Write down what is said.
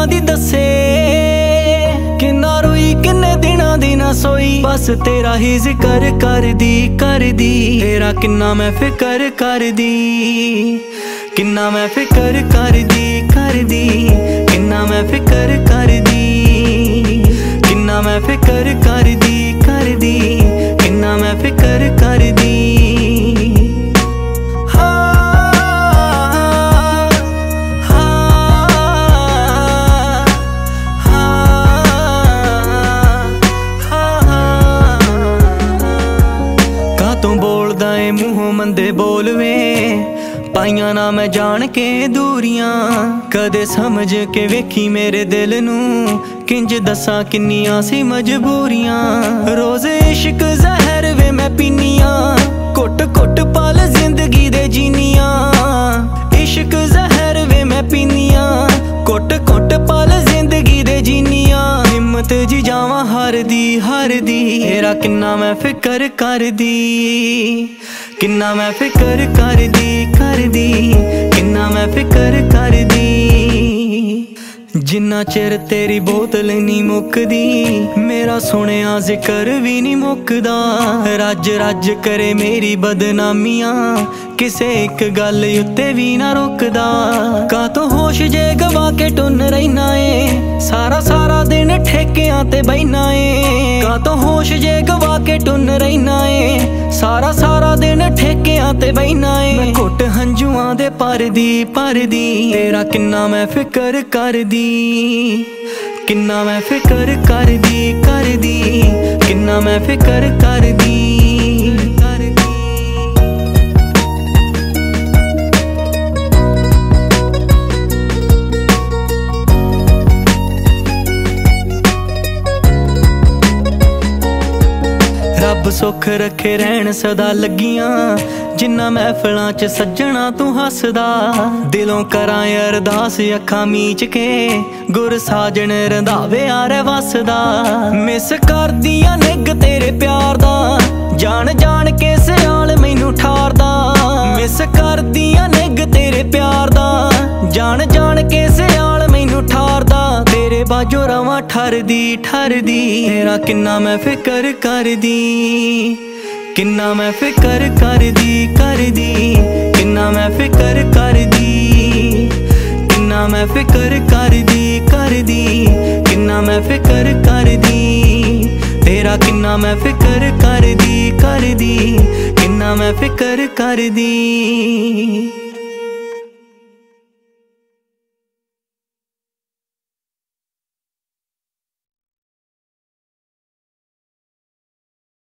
दिनां दी दसे, किन्ना रोई किन्ने दिनां दी ना सोई। बस तेरा ही जिक्र कर दी तेरा किन्ना मैं फिकर कर दी, किन्ना मैं फिकर कर दी किन्ना मैं फिकर कर दी, किन्ना मैं फिकर कर दी किन्ना मैं फिकर कर दी। तू बोलदा ए मूहों मंदे बोलवे, पाइयां ना मैं जान के दूरियां। कदे समझ के वेखी मेरे दिल नूं, किंज दसा किन्नियां सी मजबूरियां। रोज इश्क जहर वे मैं पीनियां, घुट घुट पल जिंदगी दे जीनियां। इश्क जहर वे मैं पीनियां, घुट घुट पल जिंदगी दे जीनियां। हिम्मत जी जावां हार दी तेरा किन्ना मैं फिकर कर दी, किन्ना मैं फिकर कर दी किन्ना मैं फिकर कर दी। जिन्ना चिर तेरी बोतल नहीं मुकदी, मेरा सुनिया जिक्र भी नहीं मुकदा। रज रज करे मेरी बदनामियां, किसे एक गल उत्ते भी ना रुकदा। का तो होश जे गवा के टुन रहना है, सारा सारा दिन ठेकियां ते बहना है। का तो होश जे गवा के टुन रहना है, सारा सारा दिन ठेकियां ते बहना है। मैं घुट हंजुआं दे पर दी तेरा किन्ना मैं फिकर कर दी, किन्ना मैं फिकर कर दी किन्ना मैं फिकर कर दी। रब सुख रखे रहन सदा लगियां, जिन्ना महफिलां च सज्जणा तू हसदा। दिलों करां अरदास अखां मीच के, गुर साजन रंधावे आरे वसदा। मिस कर दियां निग तेरे प्यार दा, जान जान के सियाल मैनू ठारदा। मिस कर दियां निग तेरे प्यार दा, जान जान के सियाल मैनू ठारदा। तेरे बाजो रवां ठर दी तेरा किन्ना मैं फिकर कर दी, किन्ना मैं फिकर कर दी किन्ना मैं फिकर कर दी, किन्ना मैं फिकर कर दी किन्ना मैं फिकर कर दी। तेरा किन्ना मैं फिकर कर दी किन्ना मैं फिकर कर दी।